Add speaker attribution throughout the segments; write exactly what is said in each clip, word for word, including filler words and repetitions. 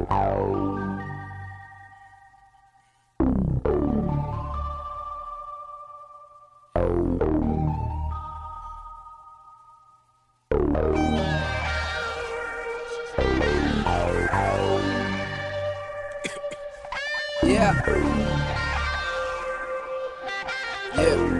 Speaker 1: Yeah. Yeah.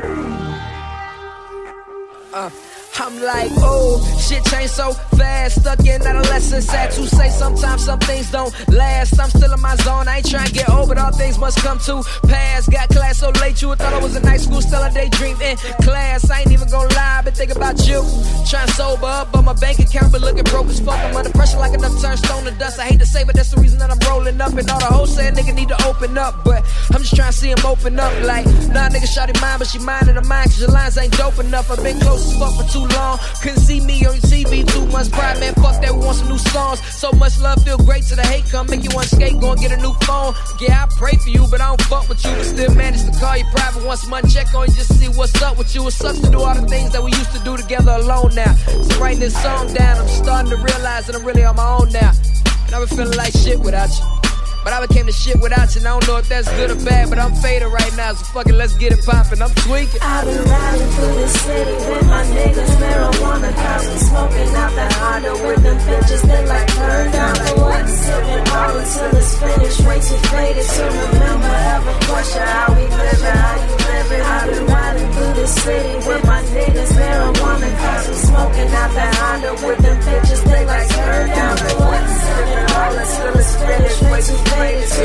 Speaker 1: Uh. I'm like, oh, shit changed so fast. Stuck in adolescence, sad to say sometimes some things don't last. I'm still in my zone, I ain't trying to get old, but all things must come to pass. Got class so late, you would thought I was in high school, still a daydream in class. I ain't even gonna lie, been thinking about you. Trying to sober up, but my bank account been looking broke as fuck. I'm under pressure like enough turned stone to dust. I hate to say, but that's the reason that I'm rolling up. And all the hoes saying nigga need to open up, but I'm just trying to see him open up. Like, nah, nigga shawty mine, but she mine in her mind, cause your lines ain't dope enough. I've been close as fuck for too long. Couldn't see me on your T V, too much pride, man. Fuck that, we want some new songs. So much love, feel great till the hate come. Make you want to skate, go and get a new phone. Yeah, I pray for you, but I don't fuck with you. But still manage to call you private once a month. Check on you just to see what's up with you. It sucks to do all the things that we used to do together alone now. So writing this song down, I'm starting to realize that I'm really on my own now. And I've been feeling like shit without you. But I became the shit without you, and I don't know if that's good or bad, but I'm faded right now, so fuck it, let's get it poppin', I'm tweaking.
Speaker 2: I've been riding through the city with my niggas, marijuana constantly smoking out that Honda with them bitches, they like turned down for what? Sipping all until it's finished, way too faded to remember, ever question how we living, how you living. I've been riding through the city with my niggas, marijuana constantly smoking out that Honda with them bitches, they like turned down for what? Sipping all until it's finished, way too faded.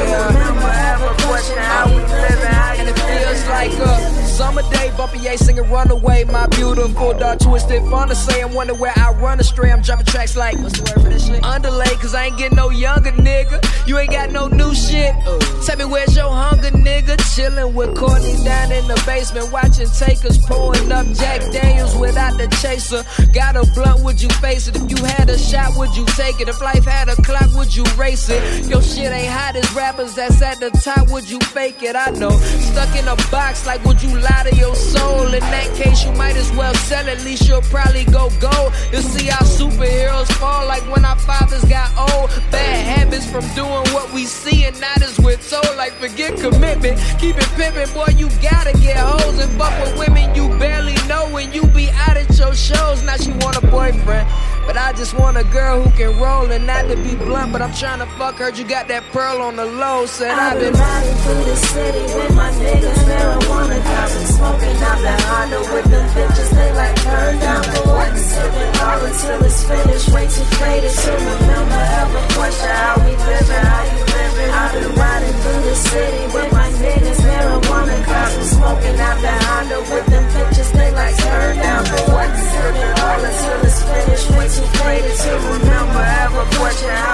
Speaker 1: And it feels like a summer day, Bumpy A singing Runaway. My beautiful dark twisted fun to say. I'm wondering where I run astray. I'm dropping tracks like, what's the word for this shit? Underlay, cause I ain't getting no younger, nigga. You ain't got no new shit. uh. Tell me where's your hunger, nigga. Chillin' with Courtney down in the basement, watching takers pouring up Jack Daniels without the chaser. Got a blunt, would you face it? If you had a shot, would you take it? If life had a clock, would you race it? Your shit ain't hot as rappers that's at the top, would you fake it? I know. Stuck in a box, like would you lie to your soul? In that case, you might as well sell, at least you'll probably go gold. You'll see how superheroes fall, like when our fathers got old. Bad habits from doing what we see and not as we're told. Like forget commitment, keep it pimpin', boy, you gotta get hoes and fuck with women you barely know when you be out at your shows. Now she want a boyfriend, but I just want a girl who can roll and not to be blunt, but I'm trying to fuck her. You got that pearl on the low, said
Speaker 2: I've
Speaker 1: I've
Speaker 2: been
Speaker 1: been
Speaker 2: riding through the city with my niggas, marijuana constantly smoking out that Honda with them bitches, they like turned down for what? Sipping all until it's finished, way too faded to remember, ever question how we living, how you living. I've been riding through the city with my niggas, marijuana constantly smoking out that Honda with them bitches, they like turned down for what? Sipping all until it's finished, way too faded to remember, ever question how